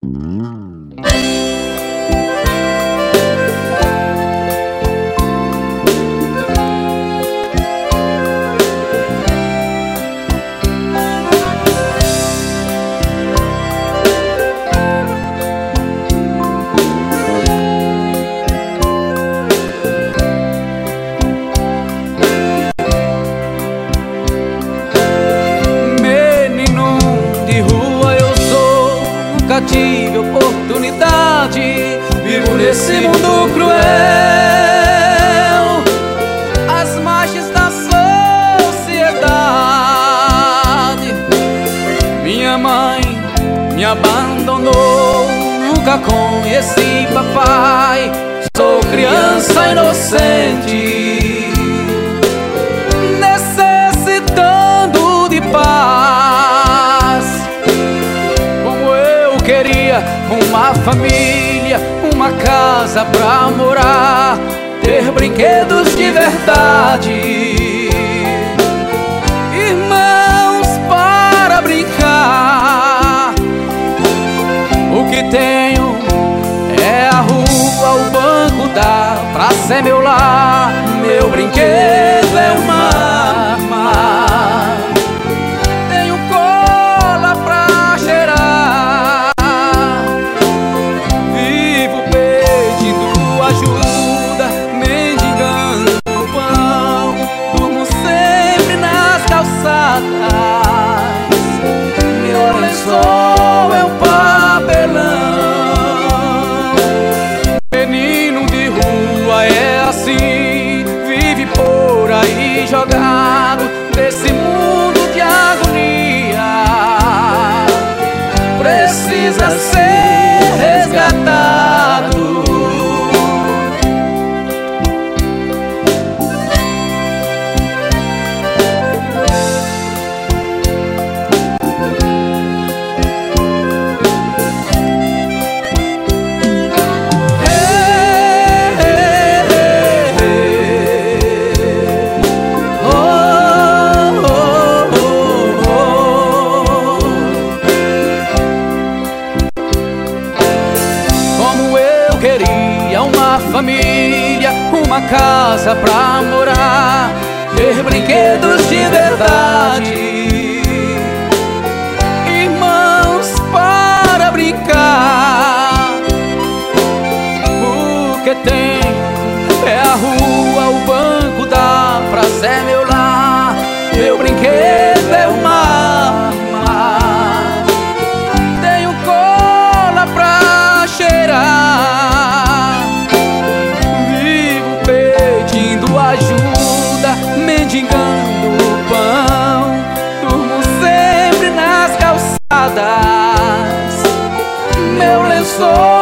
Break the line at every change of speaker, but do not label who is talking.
Nunca tive oportunidade, vivo nesse mundo cruel, às margens da sociedade. Minha mãe me abandonou, nunca conheci papai. Sou criança inocente, necessitando de paz. Queria uma família, uma casa pra morar, ter brinquedos de verdade, irmãos para brincar. O que tenho é a rua, o banco da praça é meu lar. Meu brinquedo é uma arma. Tenho cola pra cheirar, ajuda, mendigando pão. Durmo sempre nas calçadas, meu lençol é um papelão. Menino de rua é assim, vive por aí jogado nesse mundo de agonia. Precisa ser resgatado. Queria uma família, uma casa pra morar, ter brinquedos de verdade, irmãos para brincar. O que tenho é a rua, o banco da praça é meu lar. Meu brinquedo é uma arma. Tenho cola pra cheirar, ajuda, mendigando o pão. Durmo sempre nas calçadas, meu lençol